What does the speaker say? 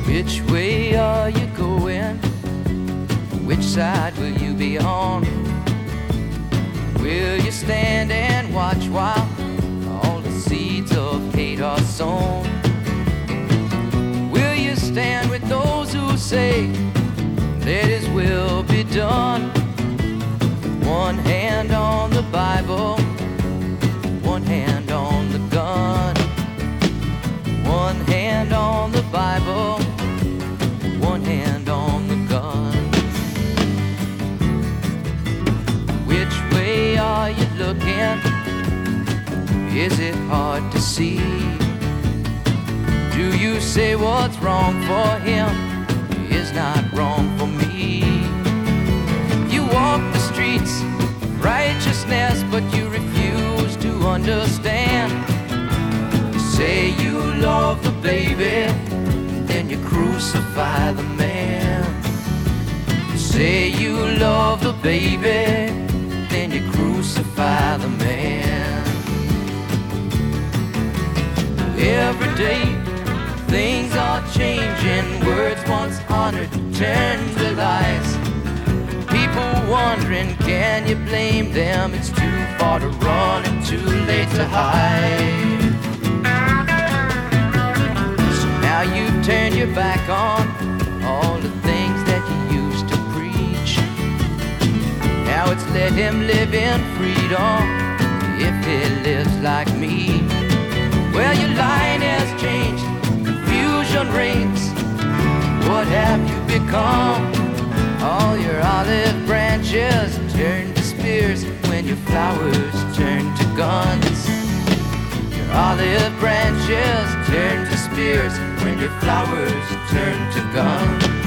Which way are you going? Which side will you be on? Will you stand and watch while all the seeds of hate are sown? Will you stand with those who say that His will be done? One hand on the Bible, one hand on the gun. One hand on the Bible, one hand on the gun. Which way are you looking? Is it hard to see? Do you say what's wrong for him is not wrong for me? You walk the streets of righteousness, but you refuse to understand. You say you love the baby, then you crucify the man. You say you love the baby, then you crucify the man. Every day things are changing. Words once honored turn to lies. People wondering, can you blame them? It's too far to run and too late to hide. So now you've turned your back on all the things that you used to preach. Now it's let him live in freedom if he lives like me. Well, your line has changed, confusion reigns. What have you become? All your olive branches turn to spears when your flowers turn to guns. Your olive branches turn to spears when your flowers turn to guns.